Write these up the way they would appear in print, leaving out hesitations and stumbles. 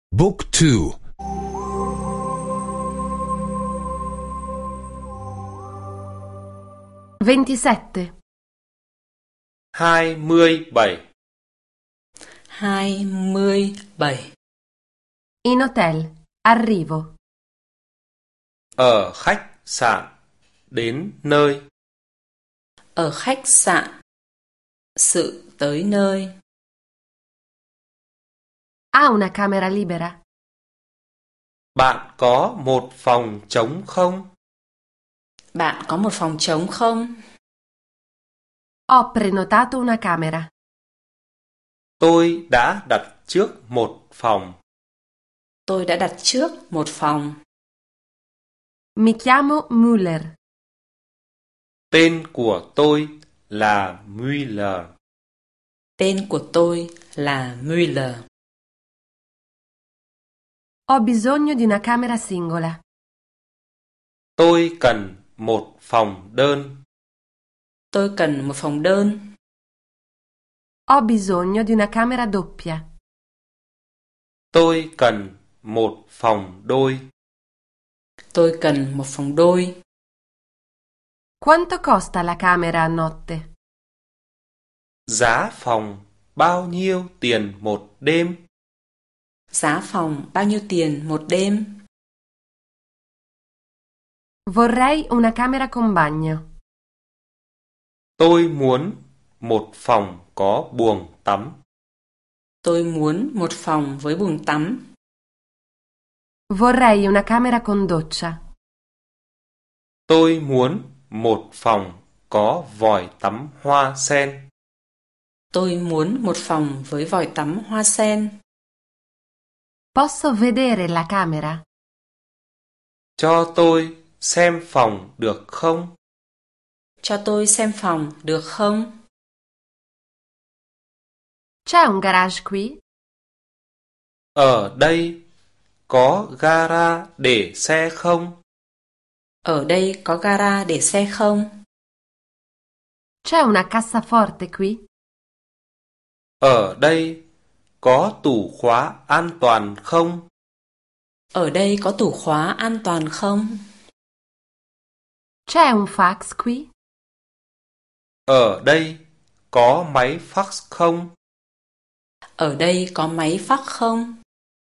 Book 2. 27. 27. 27. In hotel. Arrivo. Ở khách sạn. Đến nơi. Ở khách sạn. Sự tới nơi. Ha una camera libera? Bạn có một phòng trống không? Bạn có một phòng trống không? Ho prenotato una camera. Tôi đã đặt trước một phòng. Tôi đã đặt trước một phòng. Mi chiamo Müller. Tên của tôi là Müller. Tên của tôi là Müller. Ho bisogno di una camera singola. Tôi cần một phòng đơn. Tôi cần một phòng đơn. Ho bisogno di una camera doppia. Tôi cần một phòng đôi. Tôi cần một phòng đôi. Quanto costa la camera a notte? Giá phòng bao nhiêu tiền một đêm? Giá phòng bao nhiêu tiền một đêm? Vorrei una camera con bagno. Tôi muốn một phòng có buồng tắm. Tôi muốn một phòng với buồng tắm. Vorrei una camera con doccia. Tôi muốn một phòng có vòi tắm hoa sen. Tôi muốn một phòng với vòi tắm hoa sen. Posso vedere la camera? Cho tôi xem phòng được không? Cho tôi xem phòng được không? C'è un garage qui? Ở đây có gara để xe không? Ở đây có gara để xe không? C'è una cassaforte qui? Ở đây có tủ khóa an toàn không? Ở đây có tủ khóa an toàn không? C'è un fax qui? Ở đây có máy fax không? Ở đây có máy fax không?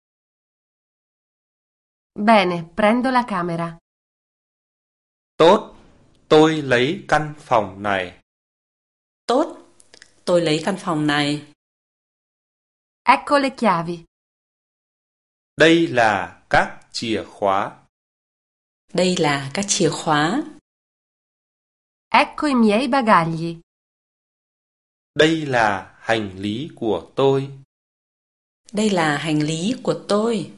Bene, prendo la camera. Tốt, tôi lấy căn phòng này. Tốt, tôi lấy căn phòng này. Ecco le chiavi. Đây là các chìa khóa. Đây là các chìa khóa. Ecco i miei bagagli. Đây là hành lý của tôi. Đây là hành lý của tôi.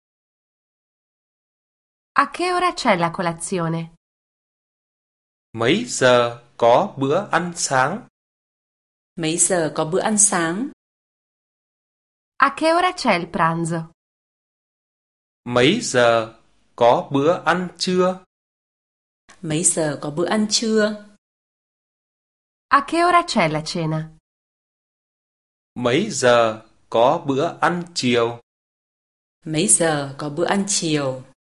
A che ora c'è la colazione? Mấy giờ có bữa ăn sáng? Mấy giờ có bữa ăn sáng? A che ora c'è il pranzo? Mấy giờ có bữa ăn trưa? Mấy giờ có bữa ăn trưa? A che ora c'è la cena? Mấy giờ có bữa ăn chiều? Mấy giờ có bữa ăn chiều?